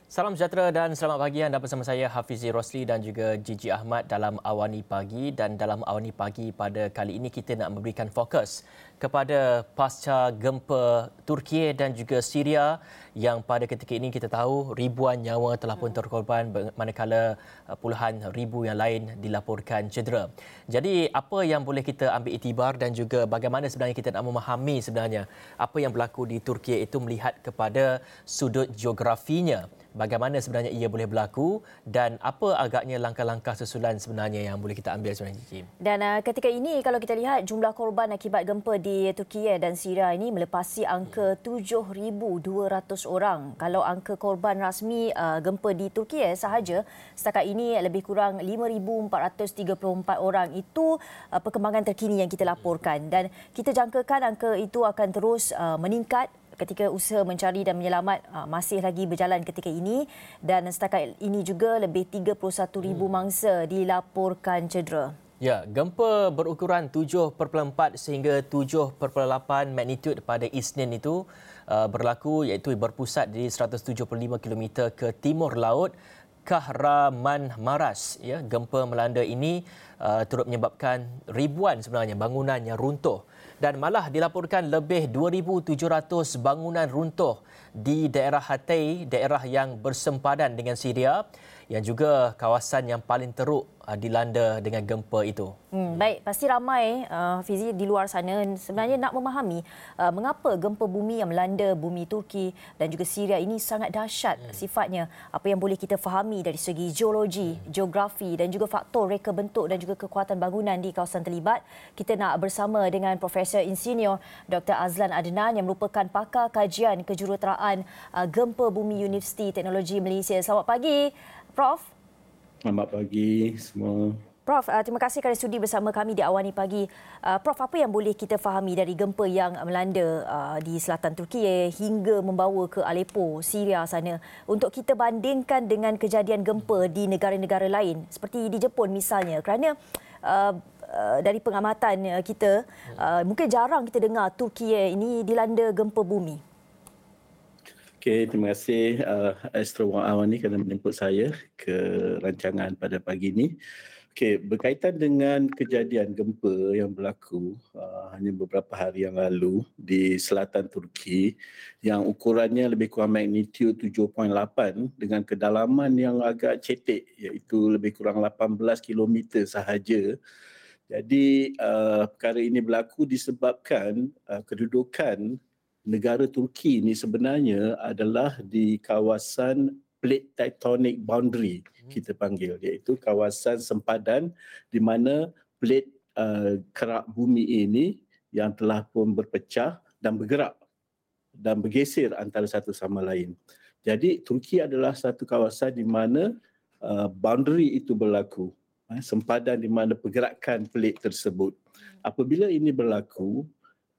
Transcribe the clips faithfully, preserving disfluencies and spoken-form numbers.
Salam sejahtera dan selamat pagi. Anda bersama saya Hafizi Rosli dan juga Gigi Ahmad dalam Awani Pagi. Dan dalam Awani Pagi pada kali ini kita nak memberikan fokus kepada pasca gempa Turki dan juga Syria yang pada ketika ini kita tahu ribuan nyawa telah pun terkorban manakala puluhan ribu yang lain dilaporkan cedera. Jadi apa yang boleh kita ambil iktibar dan juga bagaimana sebenarnya kita nak memahami sebenarnya apa yang berlaku di Turki itu melihat kepada sudut geografinya. Bagaimana sebenarnya ia boleh berlaku dan apa agaknya langkah-langkah susulan sebenarnya yang boleh kita ambil sebenarnya, Cik? Dan uh, ketika ini kalau kita lihat jumlah korban akibat gempa di Turki dan Syria ini melepasi angka tujuh ribu dua ratus orang. Kalau angka korban rasmi uh, gempa di Turki sahaja setakat ini lebih kurang lima ribu empat ratus tiga puluh empat orang. Itu uh, perkembangan terkini yang kita laporkan dan kita jangkakan angka itu akan terus uh, meningkat ketika usaha mencari dan menyelamat uh, masih lagi berjalan ketika ini dan setakat ini juga lebih tiga puluh satu ribu mangsa dilaporkan cedera. Ya, gempa berukuran tujuh perpuluhan empat sehingga tujuh perpuluhan lapan magnitud pada Isnin itu uh, berlaku iaitu berpusat di seratus tujuh puluh lima kilometer ke timur laut Kahramanmaras. Ya, gempa melanda ini uh, turut menyebabkan ribuan sebenarnya bangunan yang runtuh dan malah dilaporkan lebih dua ribu tujuh ratus bangunan runtuh di daerah Hatay, daerah yang bersempadan dengan Syria yang juga kawasan yang paling teruk uh, dilanda dengan gempa itu. Hmm, baik, pasti ramai uh, Fizi di luar sana sebenarnya nak memahami uh, mengapa gempa bumi yang melanda bumi Turki dan juga Syria ini sangat dahsyat hmm. sifatnya. Apa yang boleh kita fahami dari segi geologi, hmm. geografi dan juga faktor reka bentuk dan juga kekuatan bangunan di kawasan terlibat. Kita nak bersama dengan Profesor Insinyur Doktor Azlan Adnan yang merupakan pakar kajian kejuruteraan uh, gempa bumi Universiti Teknologi Malaysia. Selamat pagi, Prof. Selamat pagi semua. Prof, uh, terima kasih kerana sudi bersama kami di Awani Pagi. Uh, Prof, apa yang boleh kita fahami dari gempa yang melanda uh, di selatan Turki hingga membawa ke Aleppo, Syria sana untuk kita bandingkan dengan kejadian gempa di negara-negara lain seperti di Jepun misalnya, kerana uh, uh, dari pengamatan uh, kita uh, mungkin jarang kita dengar Turki ini dilanda gempa bumi. Okey, terima kasih uh, Astro Awani kerana menjemput saya ke rancangan pada pagi ini. Okey, berkaitan dengan kejadian gempa yang berlaku uh, hanya beberapa hari yang lalu di selatan Turki yang ukurannya lebih kurang magnitud tujuh perpuluhan lapan dengan kedalaman yang agak cetek iaitu lebih kurang lapan belas kilometer sahaja. Jadi uh, perkara ini berlaku disebabkan uh, kedudukan negara Turki ini sebenarnya adalah di kawasan plate tectonic boundary kita panggil, iaitu kawasan sempadan di mana plate uh, kerak bumi ini yang telah pun berpecah dan bergerak dan bergeser antara satu sama lain. Jadi Turki adalah satu kawasan di mana uh, boundary itu berlaku, uh, sempadan di mana pergerakan plate tersebut. Apabila ini berlaku,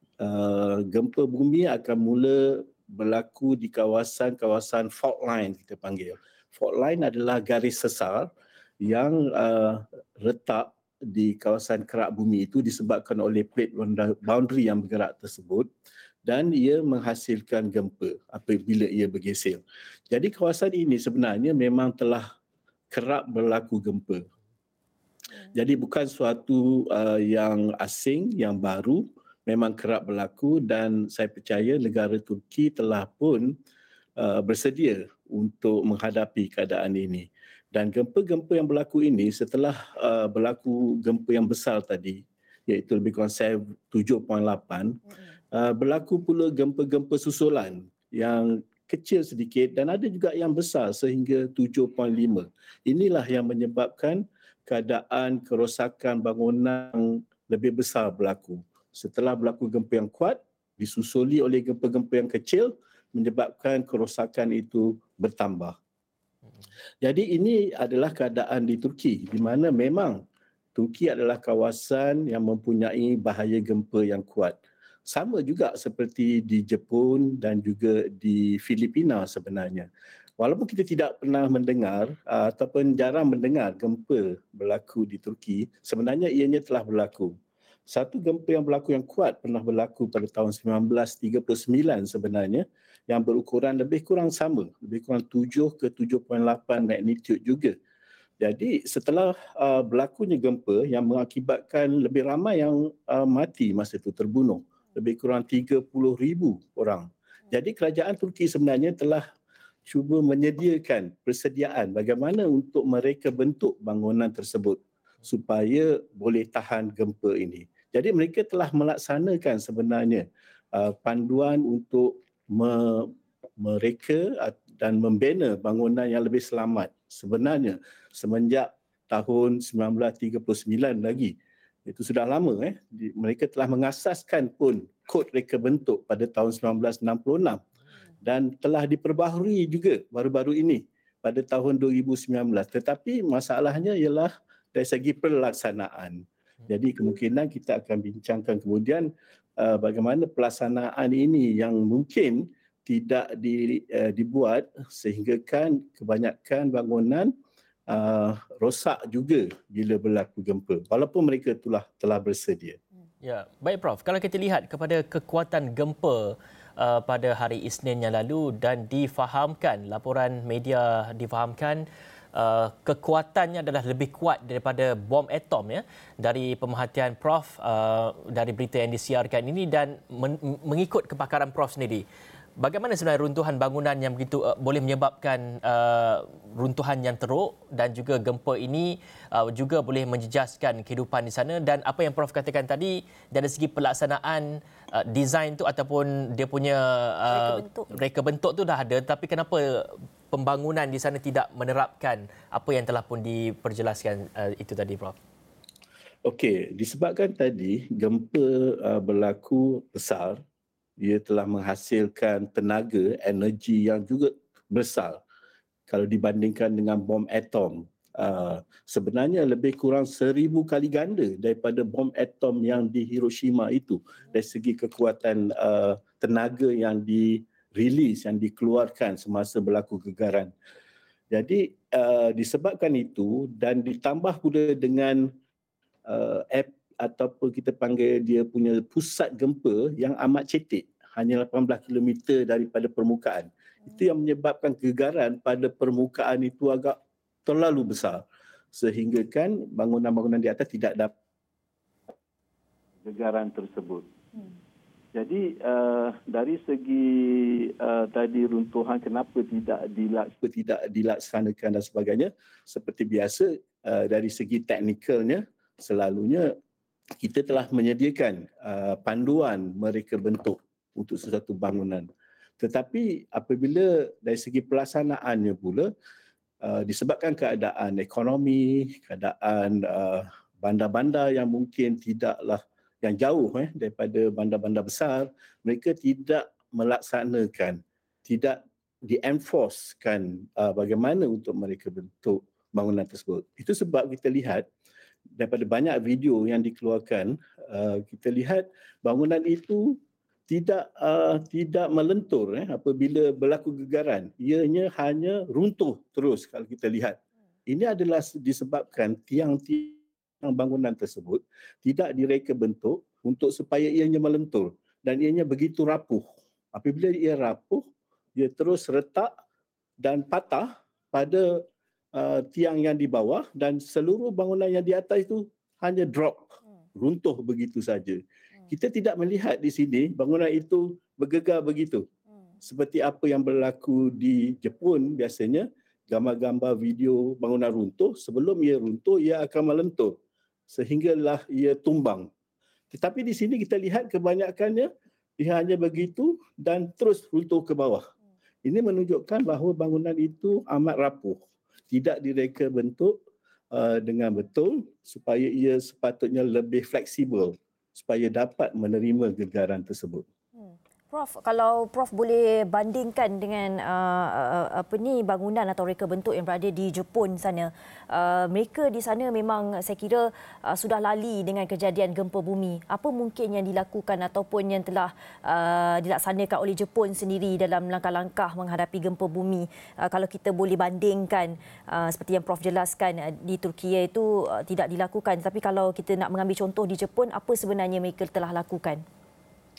Uh, gempa bumi akan mula berlaku di kawasan-kawasan fault line kita panggil. Fault line adalah garis sesar yang uh, letak di kawasan kerak bumi itu disebabkan oleh plate boundary yang bergerak tersebut dan ia menghasilkan gempa apabila ia bergeser. Jadi kawasan ini sebenarnya memang telah kerap berlaku gempa. Jadi bukan suatu uh, yang asing, yang baru, memang kerap berlaku dan saya percaya negara Turki telah pun uh, bersedia untuk menghadapi keadaan ini. Dan gempa-gempa yang berlaku ini setelah uh, berlaku gempa yang besar tadi, iaitu lebih kurang tujuh perpuluhan lapan, uh, berlaku pula gempa-gempa susulan yang kecil sedikit dan ada juga yang besar sehingga tujuh perpuluhan lima. Inilah yang menyebabkan keadaan kerosakan bangunan lebih besar berlaku. Setelah berlaku gempa yang kuat, disusuli oleh gempa-gempa yang kecil, menyebabkan kerosakan itu bertambah. Jadi ini adalah keadaan di Turki, di mana memang Turki adalah kawasan yang mempunyai bahaya gempa yang kuat. Sama juga seperti di Jepun dan juga di Filipina sebenarnya. Walaupun kita tidak pernah mendengar uh, ataupun jarang mendengar gempa berlaku di Turki, sebenarnya ianya telah berlaku. Satu gempa yang berlaku yang kuat pernah berlaku pada tahun seribu sembilan ratus tiga puluh sembilan sebenarnya yang berukuran lebih kurang sama, lebih kurang tujuh ke tujuh perpuluhan lapan magnitude juga. Jadi setelah uh, berlakunya gempa yang mengakibatkan lebih ramai yang uh, mati masa itu, terbunuh, lebih kurang tiga puluh ribu orang. Jadi kerajaan Turki sebenarnya telah cuba menyediakan persediaan bagaimana untuk mereka bentuk bangunan tersebut supaya boleh tahan gempa ini. Jadi mereka telah melaksanakan sebenarnya uh, panduan untuk me- mereka dan membina bangunan yang lebih selamat. Sebenarnya semenjak tahun sembilan belas tiga puluh sembilan lagi, itu sudah lama eh mereka telah mengasaskan pun kod reka bentuk pada tahun sembilan belas enam puluh enam dan telah diperbaharui juga baru-baru ini pada tahun dua ribu sembilan belas. Tetapi masalahnya ialah dari segi pelaksanaan. Jadi kemungkinan kita akan bincangkan kemudian uh, bagaimana pelaksanaan ini yang mungkin tidak di, uh, dibuat sehinggakan kebanyakan bangunan uh, rosak juga bila berlaku gempa walaupun mereka telah telah bersedia. Ya, baik Prof. Kalau kita lihat kepada kekuatan gempa uh, pada hari Isnin yang lalu dan difahamkan, laporan media difahamkan uh, kekuatannya adalah lebih kuat daripada bom atom ya, dari pemerhatian Prof uh, dari berita yang disiarkan ini dan men- mengikut kepakaran Prof sendiri. Bagaimana sebenarnya runtuhan bangunan yang begitu uh, boleh menyebabkan uh, runtuhan yang teruk dan juga gempa ini uh, juga boleh menjejaskan kehidupan di sana, dan apa yang Prof katakan tadi dari segi pelaksanaan uh, desain tu ataupun dia punya uh, Reka bentuk. reka bentuk tu dah ada, tapi kenapa pembangunan di sana tidak menerapkan apa yang telah pun diperjelaskan uh, itu tadi Prof? Okey, disebabkan tadi gempa uh, berlaku besar, ia telah menghasilkan tenaga, energi yang juga besar kalau dibandingkan dengan bom atom. Uh, sebenarnya lebih kurang seribu kali ganda daripada bom atom yang di Hiroshima itu dari segi kekuatan uh, tenaga yang dirilis, yang dikeluarkan semasa berlaku gegaran. Jadi uh, disebabkan itu dan ditambah pula dengan uh, app ataupun kita panggil dia punya pusat gempa yang amat cetek, hanya lapan belas kilometer daripada permukaan. Itu yang menyebabkan gegaran pada permukaan itu agak terlalu besar sehingga kan bangunan-bangunan di atas tidak dapat gegaran tersebut. Hmm. Jadi uh, dari segi uh, tadi runtuhan kenapa tidak dilaks- tidak dilaksanakan dan sebagainya, seperti biasa uh, dari segi teknikalnya selalunya kita telah menyediakan uh, panduan mereka bentuk untuk sesuatu bangunan. Tetapi apabila dari segi pelaksanaannya pula, uh, disebabkan keadaan ekonomi, keadaan uh, bandar-bandar yang mungkin tidaklah yang jauh eh, daripada bandar-bandar besar, mereka tidak melaksanakan, tidak di-enforcekan uh, bagaimana untuk mereka bentuk bangunan tersebut. Itu sebab kita lihat daripada banyak video yang dikeluarkan, uh, kita lihat bangunan itu tidak uh, tidak melentur eh, apabila berlaku gegaran. Ianya hanya runtuh terus kalau kita lihat. Ini adalah disebabkan tiang-tiang bangunan tersebut tidak direka bentuk untuk supaya ianya melentur dan ianya begitu rapuh. Apabila ia rapuh, ia terus retak dan patah pada Uh, tiang yang di bawah dan seluruh bangunan yang di atas itu hanya drop, runtuh begitu saja. Kita tidak melihat di sini bangunan itu bergegar begitu. Seperti apa yang berlaku di Jepun biasanya, gambar-gambar video bangunan runtuh, sebelum ia runtuh ia akan melentur sehinggalah ia tumbang. Tetapi di sini kita lihat kebanyakannya ia hanya begitu dan terus runtuh ke bawah. Ini menunjukkan bahawa bangunan itu amat rapuh, tidak direka bentuk uh, dengan betul supaya ia sepatutnya lebih fleksibel supaya dapat menerima gegaran tersebut. Hmm. Prof, kalau Prof boleh bandingkan dengan uh, uh, apa ni bangunan atau reka bentuk yang berada di Jepun sana, uh, mereka di sana memang saya kira uh, sudah lali dengan kejadian gempa bumi. Apa mungkin yang dilakukan ataupun yang telah uh, dilaksanakan oleh Jepun sendiri dalam langkah-langkah menghadapi gempa bumi? Uh, kalau kita boleh bandingkan uh, seperti yang Prof jelaskan uh, di Turki itu uh, tidak dilakukan. Tapi kalau kita nak mengambil contoh di Jepun, apa sebenarnya mereka telah lakukan?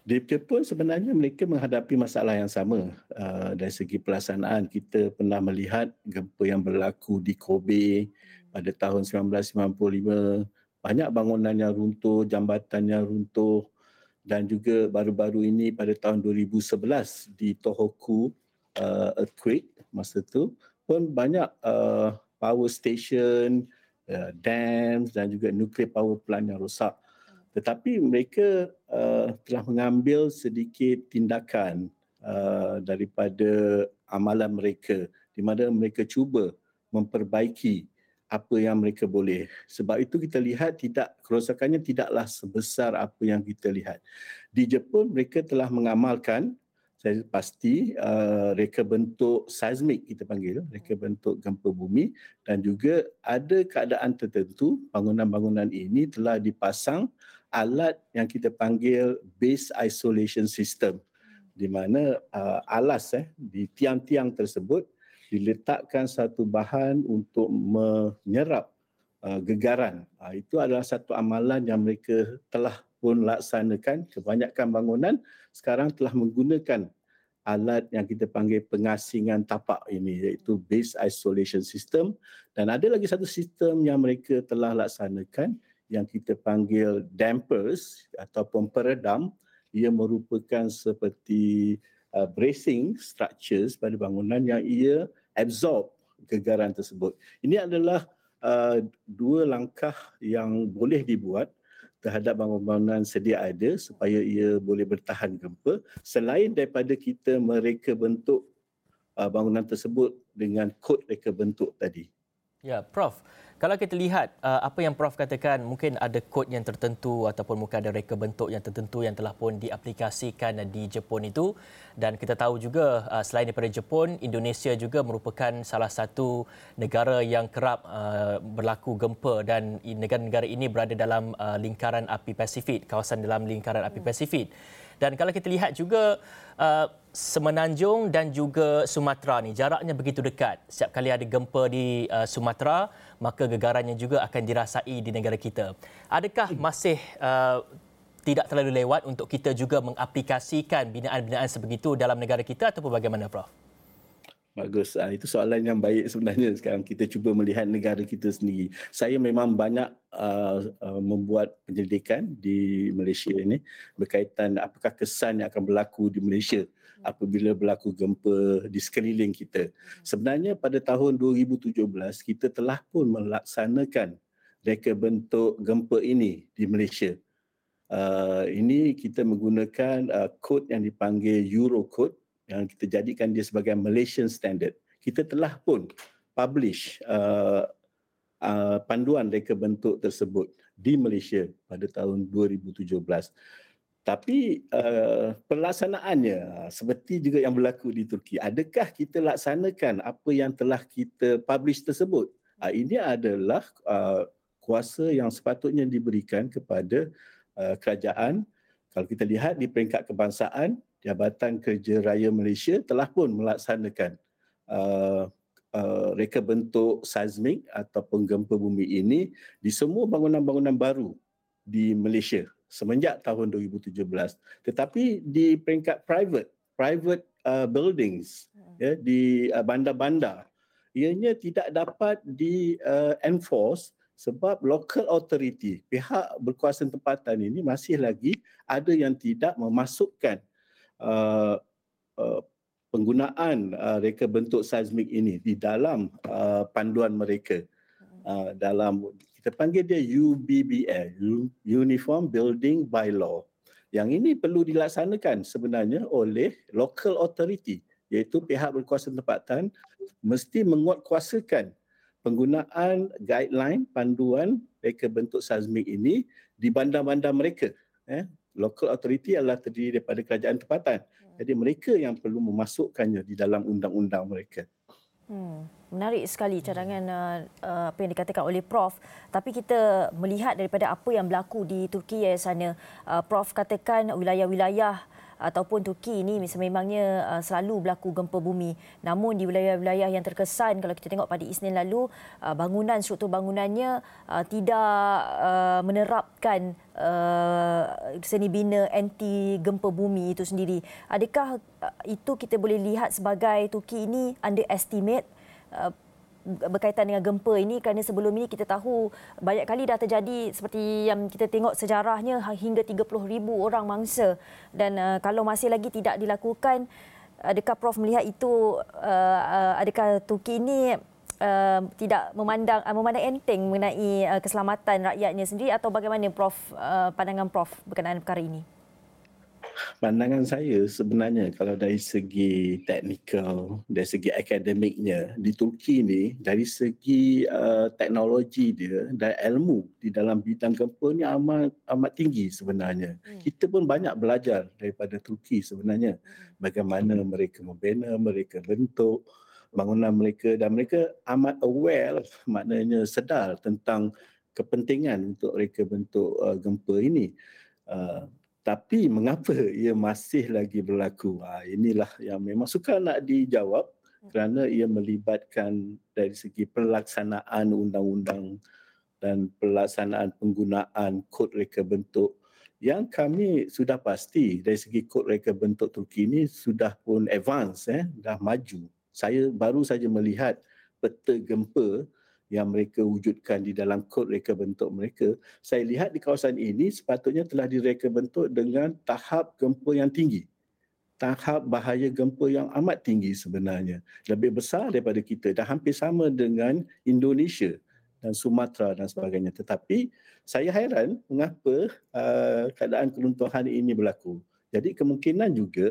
Di Jepun sebenarnya mereka menghadapi masalah yang sama. Uh, dari segi pelaksanaan, kita pernah melihat gempa yang berlaku di Kobe pada tahun sembilan belas sembilan puluh lima. Banyak bangunan yang runtuh, jambatan yang runtuh, dan juga baru-baru ini pada tahun dua ribu sebelas di Tohoku uh, earthquake masa tu pun banyak uh, power station, uh, dams dan juga nuclear power plant yang rosak. Tetapi mereka uh, telah mengambil sedikit tindakan uh, daripada amalan mereka di mana mereka cuba memperbaiki apa yang mereka boleh. Sebab itu kita lihat tidak kerosakannya tidaklah sebesar apa yang kita lihat. Di Jepun mereka telah mengamalkan, saya pasti uh, reka bentuk seismik kita panggil, reka bentuk gempa bumi, dan juga ada keadaan tertentu bangunan-bangunan ini telah dipasang alat yang kita panggil base isolation system, di mana uh, alas eh, di tiang-tiang tersebut diletakkan satu bahan untuk menyerap uh, gegaran. Uh, itu adalah satu amalan yang mereka telah pun laksanakan. Kebanyakan bangunan sekarang telah menggunakan alat yang kita panggil pengasingan tapak ini, iaitu base isolation system. Dan ada lagi satu sistem yang mereka telah laksanakan yang kita panggil dampers ataupun peredam. Ia merupakan seperti uh, bracing structures pada bangunan yang ia absorb gegaran tersebut. Ini adalah uh, dua langkah yang boleh dibuat terhadap bangunan sedia ada supaya ia boleh bertahan gempa, selain daripada kita mereka bentuk uh, bangunan tersebut dengan kod reka bentuk tadi. Ya, Prof. Kalau kita lihat uh, apa yang Prof katakan, mungkin ada kod yang tertentu ataupun mungkin ada reka bentuk yang tertentu yang telah pun diaplikasikan di Jepun itu, dan kita tahu juga uh, selain daripada Jepun, Indonesia juga merupakan salah satu negara yang kerap uh, berlaku gempa, dan negara-negara ini berada dalam uh, lingkaran api Pasifik, kawasan dalam lingkaran api Pasifik. Dan kalau kita lihat juga uh, Semenanjung dan juga Sumatera ni jaraknya begitu dekat. Setiap kali ada gempa di uh, Sumatera, maka gegarannya juga akan dirasai di negara kita. Adakah masih uh, tidak terlalu lewat untuk kita juga mengaplikasikan binaan-binaan sebegitu dalam negara kita ataupun bagaimana, Prof? Bagus. Itu soalan yang baik sebenarnya. Sekarang kita cuba melihat negara kita sendiri. Saya memang banyak uh, uh, membuat penyelidikan di Malaysia ini berkaitan apakah kesan yang akan berlaku di Malaysia apabila berlaku gempa di sekeliling kita. Sebenarnya pada tahun dua ribu tujuh belas kita telah pun melaksanakan reka bentuk gempa ini di Malaysia. Uh, ini kita menggunakan uh, kod yang dipanggil Eurocode, yang kita jadikan dia sebagai Malaysian Standard. Kita telah pun publish uh, uh, panduan reka bentuk tersebut di Malaysia pada tahun dua ribu tujuh belas. Tapi uh, pelaksanaannya seperti juga yang berlaku di Turki. Adakah kita laksanakan apa yang telah kita publish tersebut? Uh, ini adalah uh, kuasa yang sepatutnya diberikan kepada uh, kerajaan. Kalau kita lihat di peringkat kebangsaan, Jabatan Kerja Raya Malaysia telah pun melaksanakan uh, uh, reka bentuk seismik ataupun gempa bumi ini di semua bangunan-bangunan baru di Malaysia semenjak tahun dua ribu tujuh belas. Tetapi di peringkat private, private uh, buildings, ya, di uh, bandar-bandar, ianya tidak dapat di uh, enforce sebab local authority, pihak berkuasa tempatan ini masih lagi ada yang tidak memasukkan Uh, uh, penggunaan uh, reka bentuk seismik ini di dalam uh, panduan mereka. Uh, dalam kita panggil dia U B B L, Uniform Building Bylaw. Yang ini perlu dilaksanakan sebenarnya oleh local authority, iaitu pihak berkuasa tempatan mesti menguatkuasakan penggunaan guideline panduan reka bentuk seismik ini di bandar-bandar mereka. Eh? Local authority adalah terdiri daripada kerajaan tempatan. Jadi mereka yang perlu memasukkannya di dalam undang-undang mereka. Hmm, menarik sekali cadangan uh, uh, apa yang dikatakan oleh Prof. Tapi kita melihat daripada apa yang berlaku di Turki sana, uh, Prof katakan wilayah-wilayah ataupun Turki ini sememangnya uh, selalu berlaku gempa bumi. Namun di wilayah-wilayah yang terkesan, kalau kita tengok pada Isnin lalu, uh, bangunan, struktur bangunannya uh, tidak uh, menerapkan uh, seni bina anti gempa bumi itu sendiri. Adakah uh, itu kita boleh lihat sebagai Turki ini underestimate uh, berkaitan dengan gempa ini, kerana sebelum ini kita tahu banyak kali dah terjadi seperti yang kita tengok sejarahnya hingga tiga puluh ribu orang mangsa, dan uh, kalau masih lagi tidak dilakukan, adakah Prof melihat itu uh, uh, adakah Turki ini uh, tidak memandang uh, memandang enteng mengenai uh, keselamatan rakyatnya sendiri, atau bagaimana Prof uh, pandangan Prof berkenaan perkara ini? Pandangan saya sebenarnya kalau dari segi teknikal, dari segi akademiknya, di Turki ni dari segi uh, teknologi dia dan ilmu di dalam bidang gempa ni amat amat tinggi sebenarnya. Hmm. Kita pun banyak belajar daripada Turki sebenarnya. Bagaimana mereka membina, mereka bentuk bangunan mereka, dan mereka amat aware, maknanya sedar tentang kepentingan untuk mereka bentuk uh, gempa ini. Uh, Tapi mengapa ia masih lagi berlaku? Ha, inilah yang memang sukar nak dijawab, kerana ia melibatkan dari segi pelaksanaan undang-undang dan pelaksanaan penggunaan kod reka bentuk yang kami sudah pasti dari segi kod reka bentuk Turki ini sudah pun advance, eh, dah maju. Saya baru saja melihat peta gempa yang mereka wujudkan di dalam kod reka bentuk mereka. Saya lihat di kawasan ini sepatutnya telah direka bentuk dengan tahap gempa yang tinggi. Tahap bahaya gempa yang amat tinggi sebenarnya. Lebih besar daripada kita dan hampir sama dengan Indonesia dan Sumatera dan sebagainya. Tetapi saya hairan mengapa uh, keadaan keruntuhan ini berlaku. Jadi kemungkinan juga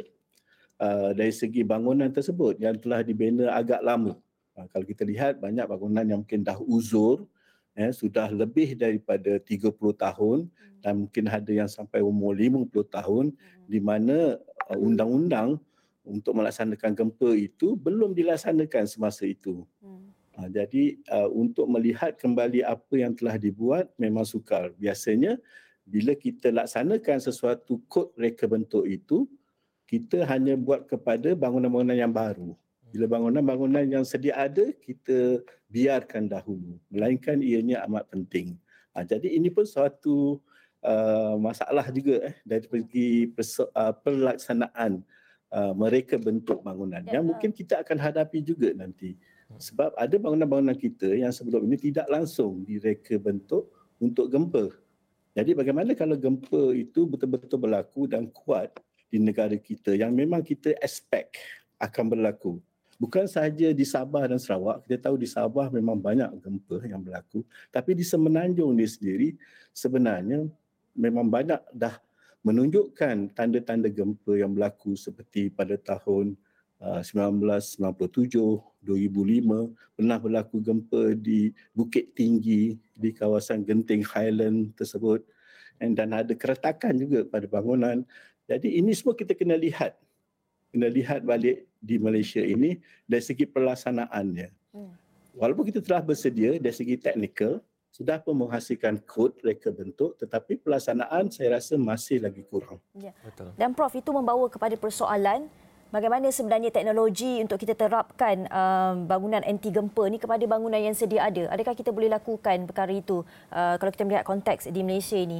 uh, dari segi bangunan tersebut yang telah dibina agak lama. Kalau kita lihat banyak bangunan yang mungkin dah uzur, eh, sudah lebih daripada tiga puluh tahun dan mungkin ada yang sampai umur lima puluh tahun, di mana uh, undang-undang untuk melaksanakan gempa itu belum dilaksanakan semasa itu. Hmm. Uh, jadi uh, untuk melihat kembali apa yang telah dibuat memang sukar. Biasanya bila kita laksanakan sesuatu kod reka bentuk itu, kita hanya buat kepada bangunan-bangunan yang baru. Bila bangunan-bangunan yang sedia ada, kita biarkan dahulu. Melainkan ianya amat penting. Ha, jadi ini pun suatu uh, masalah juga eh, dari segi perso- uh, pelaksanaan uh, mereka bentuk bangunan. Ya, yang mungkin kita akan hadapi juga nanti. Sebab ada bangunan-bangunan kita yang sebelum ini tidak langsung direka bentuk untuk gempa. Jadi bagaimana kalau gempa itu betul-betul berlaku dan kuat di negara kita yang memang kita expect akan berlaku. Bukan sahaja di Sabah dan Sarawak, kita tahu di Sabah memang banyak gempa yang berlaku, tapi di Semenanjung ni sendiri sebenarnya memang banyak dah menunjukkan tanda-tanda gempa yang berlaku seperti pada tahun uh, sembilan belas sembilan puluh tujuh, dua ribu lima, pernah berlaku gempa di Bukit Tinggi di kawasan Genting Highland tersebut, dan ada keretakan juga pada bangunan. Jadi ini semua kita kena lihat. Kena lihat balik di Malaysia ini dari segi pelaksanaannya. Hmm. Walaupun kita telah bersedia dari segi teknikal, sudah pun menghasilkan kod reka bentuk, tetapi pelaksanaan saya rasa masih lagi kurang. Ya. Betul. Dan Prof, itu membawa kepada persoalan bagaimana sebenarnya teknologi untuk kita terapkan um, bangunan anti gempa ni kepada bangunan yang sedia ada. Adakah kita boleh lakukan perkara itu uh, kalau kita melihat konteks di Malaysia ini?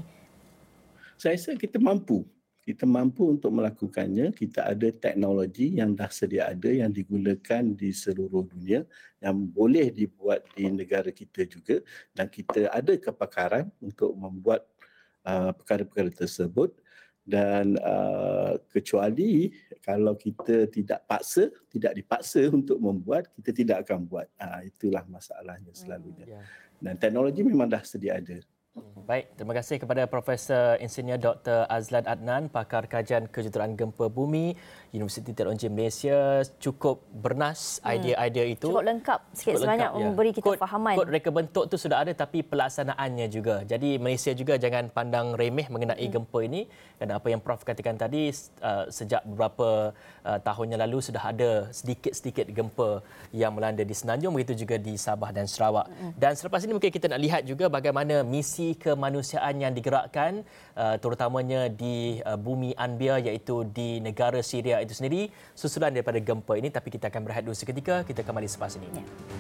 Saya rasa kita mampu. Kita mampu untuk melakukannya. Kita ada teknologi yang dah sedia ada yang digunakan di seluruh dunia yang boleh dibuat di negara kita juga, dan kita ada kepakaran untuk membuat uh, perkara-perkara tersebut, dan uh, kecuali kalau kita tidak paksa, tidak dipaksa untuk membuat, kita tidak akan buat. Uh, itulah masalahnya selalunya. Hmm, yeah. Dan teknologi memang dah sedia ada. Baik, terima kasih kepada Profesor Insinyur Doktor Azlan Adnan, pakar kajian kejuruteraan gempa bumi Universiti Teruji Malaysia. Cukup bernas hmm. idea-idea itu. Cukup lengkap sikit sebanyak ya. Memberi kita kod, fahaman. Kod reka bentuk tu sudah ada, tapi pelaksanaannya juga. Jadi Malaysia juga jangan pandang remeh mengenai hmm. gempa ini. Dan apa yang Prof katakan tadi, uh, sejak beberapa uh, tahun yang lalu sudah ada sedikit-sedikit gempa yang melanda di Semenanjung, begitu juga di Sabah dan Sarawak. Hmm. Dan selepas ini mungkin kita nak lihat juga bagaimana misi misi kemanusiaan yang digerakkan uh, terutamanya di uh, bumi Anbia iaitu di negara Syria itu sendiri susulan daripada gempa ini. Tapi kita akan berehat dulu seketika, kita kembali selepas ini. Ya.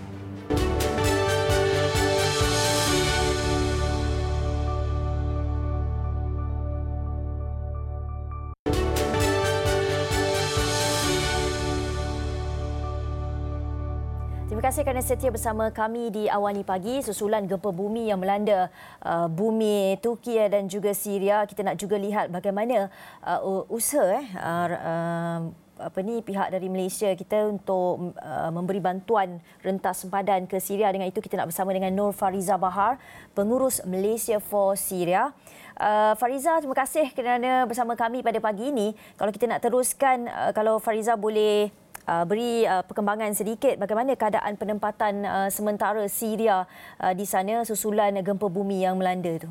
Terima kasih kerana setia bersama kami di Awani Pagi. Susulan gempa bumi yang melanda uh, bumi Turki dan juga Syria, kita nak juga lihat bagaimana uh, usaha eh, uh, uh, apa ni pihak dari Malaysia kita untuk uh, memberi bantuan rentas sempadan ke Syria. Dengan itu kita nak bersama dengan Nur Fariza Bahar, pengurus Malaysia for Syria. Uh, Fariza, terima kasih kerana bersama kami pada pagi ini. Kalau kita nak teruskan, uh, kalau Fariza boleh Uh, beri uh, perkembangan sedikit bagaimana keadaan penempatan uh, sementara Syria uh, di sana susulan gempa bumi yang melanda itu.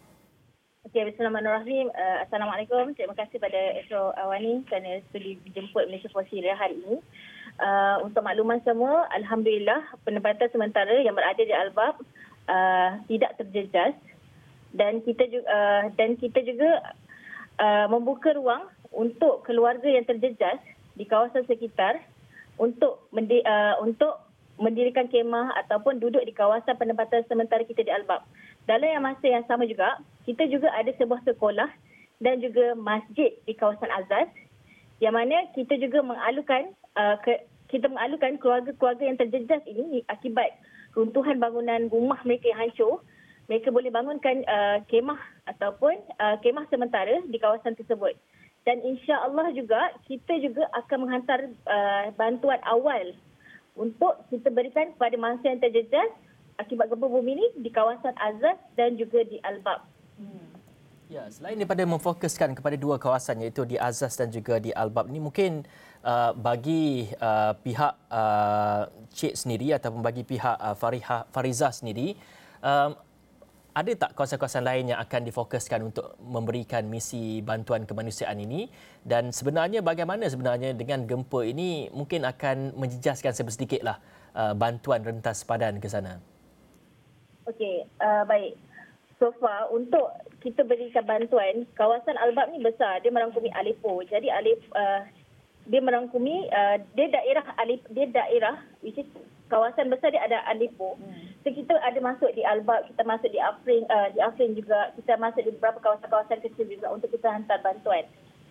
Okey, bismillahirrahmanirrahim. Uh, Assalamualaikum. Terima kasih pada Astro Awani kerana sudi dijemput Malaysia for Syria hari ini. Uh, untuk makluman semua, alhamdulillah penempatan sementara yang berada di Albab uh, tidak terjejas dan kita juga uh, dan kita juga uh, membuka ruang untuk keluarga yang terjejas di kawasan sekitar untuk mendi, uh, untuk mendirikan kemah ataupun duduk di kawasan penempatan sementara kita di Albab. Dalam yang masa yang sama juga, kita juga ada sebuah sekolah dan juga masjid di kawasan Azaz yang mana kita juga mengalukan uh, ke, kita mengalukan keluarga-keluarga yang terjejas ini akibat runtuhan bangunan rumah mereka yang hancur. Mereka boleh bangunkan uh, kemah ataupun uh, kemah sementara di kawasan tersebut. Dan insya-Allah juga kita juga akan menghantar uh, bantuan awal untuk kita berikan kepada mangsa yang terjejas akibat gempa bumi ini di kawasan Azaz dan juga di Albab. Hmm. Ya, selain daripada memfokuskan kepada dua kawasan iaitu di Azaz dan juga di Albab ini, mungkin uh, bagi uh, pihak uh, Cik sendiri ataupun bagi pihak uh, Fariha, Fariza sendiri, um, ada tak kawasan-kawasan lain yang akan difokuskan untuk memberikan misi bantuan kemanusiaan ini? Dan sebenarnya bagaimana sebenarnya dengan gempa ini mungkin akan menjejaskan sedikitlah uh, bantuan rentas sempadan ke sana? Okey, uh, baik. So far untuk kita berikan bantuan, kawasan Albab ni besar, dia merangkumi Aleppo. Jadi Aleppo uh, dia merangkumi uh, dia daerah Aleppo, dia daerah which is kawasan besar dia ada Aleppo. Hmm. So kita ada masuk di Albab, kita masuk di Afrin, uh, di Afrin juga, kita masuk di beberapa kawasan-kawasan kecil juga untuk kita hantar bantuan.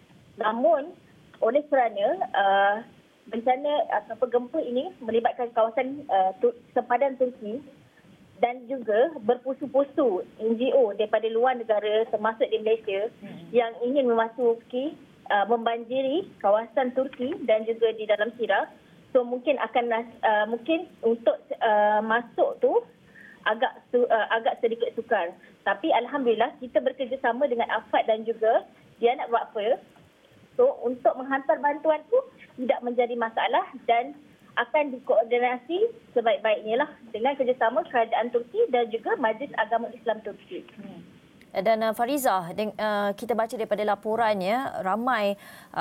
Namun oleh kerana uh, bencana atau gempa ini melibatkan kawasan uh, sempadan Turki dan juga berpusu-pusu N G O daripada luar negara termasuk di Malaysia hmm. yang ingin memasuki uh, membanjiri kawasan Turki dan juga di dalam Syria. So mungkin akan uh, mungkin untuk uh, masuk tu agak uh, agak sedikit sukar. Tapi alhamdulillah kita bekerjasama dengan A F A D dan juga Dianat Waqf. So untuk menghantar bantuan tu tidak menjadi masalah dan akan dikoordinasi sebaik-baiknya lah dengan kerjasama kerajaan Turki dan juga Majlis Agama Islam Turki. Hmm. Dan uh, Fariza, uh, kita baca daripada laporannya ramai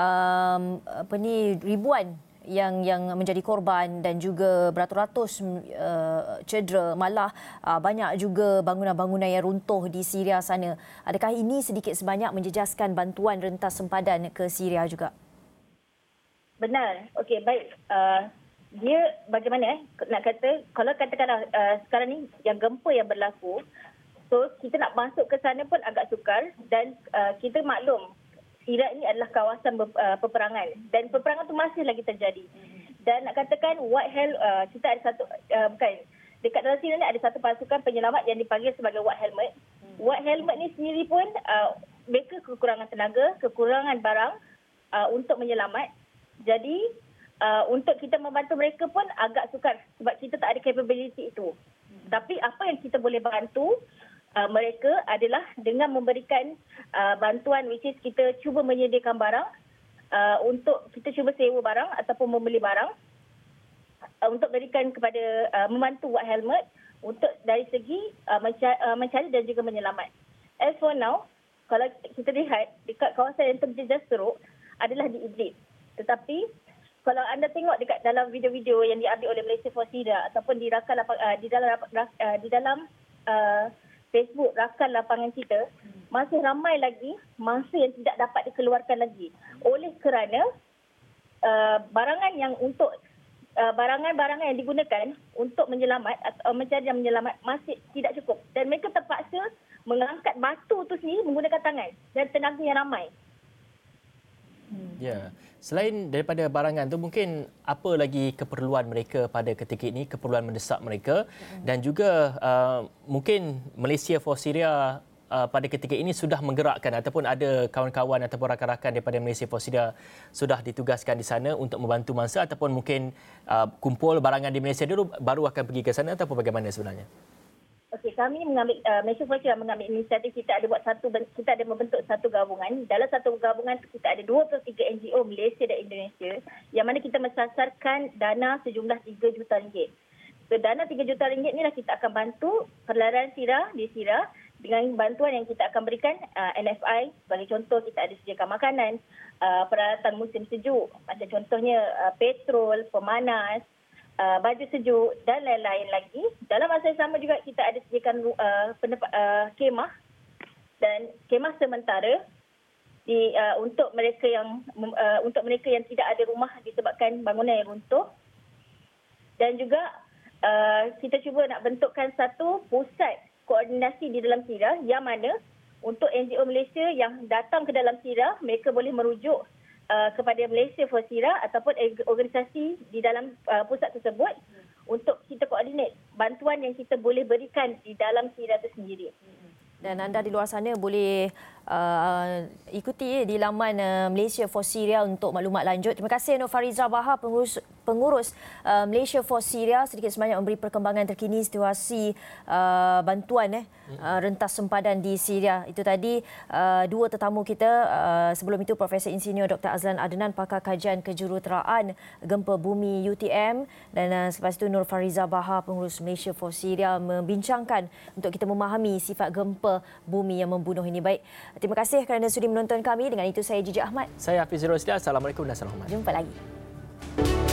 um, apa ni ribuan yang yang menjadi korban dan juga beratus-ratus uh, cedera, malah uh, banyak juga bangunan-bangunan yang runtuh di Syria sana. Adakah ini sedikit sebanyak menjejaskan bantuan rentas sempadan ke Syria juga? Benar. Okey, baik. Uh, dia bagaimana eh nak kata kalau katakanlah uh, sekarang ni yang gempa yang berlaku, so kita nak masuk ke sana pun agak sukar dan uh, kita maklum Syria ini adalah kawasan uh, peperangan dan peperangan tu masih lagi terjadi. Dan nak katakan White Helmet, uh, kita ada satu, uh, bukan, dekat dalam Syria ni ada satu pasukan penyelamat yang dipanggil sebagai White Helmet. Hmm. White Helmet ni sendiri pun uh, mereka kekurangan tenaga, kekurangan barang uh, untuk menyelamat. Jadi uh, untuk kita membantu mereka pun agak sukar sebab kita tak ada capability itu. Hmm. Tapi apa yang kita boleh bantu Uh, mereka adalah dengan memberikan uh, bantuan which is kita cuba menyediakan barang uh, untuk kita cuba sewa barang ataupun membeli barang uh, untuk berikan kepada uh, membantu White Helmet untuk dari segi uh, mencari, uh, mencari dan juga menyelamat. As for now, kalau kita lihat dekat kawasan yang terjejas teruk adalah di Idlib. Tetapi kalau anda tengok dekat dalam video-video yang diambil oleh Malaysia for Syria ataupun di rakam uh, di dalam uh, di dalam uh, Facebook, rakan lapangan kita, masih ramai lagi mangsa yang tidak dapat dikeluarkan lagi. Oleh kerana uh, barangan yang untuk uh, barangan-barangan yang digunakan untuk menyelamat atau mencari dan menyelamat masih tidak cukup. Dan mereka terpaksa mengangkat batu tu sendiri menggunakan tangan dan tenaga yang ramai. Ya, selain daripada barangan tu mungkin apa lagi keperluan mereka pada ketika ini, keperluan mendesak mereka dan juga uh, mungkin Malaysia for Syria uh, pada ketika ini sudah menggerakkan ataupun ada kawan-kawan ataupun rakan-rakan daripada Malaysia for Syria sudah ditugaskan di sana untuk membantu mangsa ataupun mungkin uh, kumpul barangan di Malaysia dulu baru akan pergi ke sana ataupun bagaimana sebenarnya? Okey, kami mengambil uh, Malaysia for Syria mengambil inisiatif. Kita ada buat satu kita ada membentuk satu gabungan. Dalam satu gabungan kita ada dua puluh tiga N G O Malaysia dan Indonesia yang mana kita mensasarkan dana sejumlah tiga juta ringgit. So, dana tiga juta ringgit inilah kita akan bantu perlaran Syria di Syria dengan bantuan yang kita akan berikan uh, N F I. Sebagai contoh, kita ada sediakan makanan, uh, peralatan musim sejuk, macam contohnya uh, petrol, pemanas, Uh, baju sejuk dan lain-lain lagi. Dalam masa yang sama juga kita ada sediakan uh, penepa, uh, kemah dan kemah sementara di uh, untuk mereka yang uh, untuk mereka yang tidak ada rumah disebabkan bangunan yang runtuh. Dan juga uh, kita cuba nak bentukkan satu pusat koordinasi di dalam Syria yang mana untuk N G O Malaysia yang datang ke dalam Syria, mereka boleh merujuk Uh, kepada Malaysia for Syria ataupun organisasi di dalam uh, pusat tersebut untuk kita koordinat bantuan yang kita boleh berikan di dalam Syria itu sendiri. Dan anda di luar sana boleh uh, ikuti di laman uh, Malaysia for Syria untuk maklumat lanjut. Terima kasih Nur Farizah Bahar, pengurus, pengurus uh, Malaysia for Syria, sedikit sebanyak memberi perkembangan terkini situasi uh, bantuan eh, uh, rentas sempadan di Syria. Itu tadi uh, dua tetamu kita. Uh, sebelum itu Profesor Insinyur Doktor Azlan Adnan, pakar kajian kejuruteraan gempa bumi U T M, dan uh, selepas itu Nur Farizah Bahar, pengurus Malaysia for Syria, membincangkan untuk kita memahami sifat gempa bumi yang membunuh ini. Baik, terima kasih kerana sudi menonton kami. Dengan itu saya Gigi Ahmad. Saya Hafiz Rosli. Assalamualaikum dan salam hormat. Jumpa lagi.